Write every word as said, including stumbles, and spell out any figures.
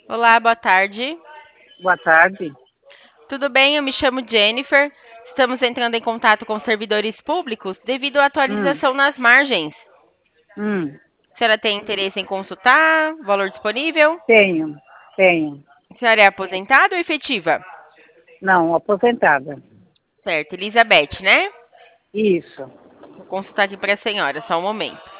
Olá, boa tarde. Boa tarde. Tudo bem? Eu me chamo Jennifer. Estamos entrando em contato com servidores públicos devido à Hum, atualização nas margens. hum, A senhora tem interesse em consultar? Valor disponível? tenho, tenho. A senhora é aposentada ou efetiva? Não, aposentada. Certo, Elizabeth, né? Isso. Vou consultar aqui para a senhora, só um momento.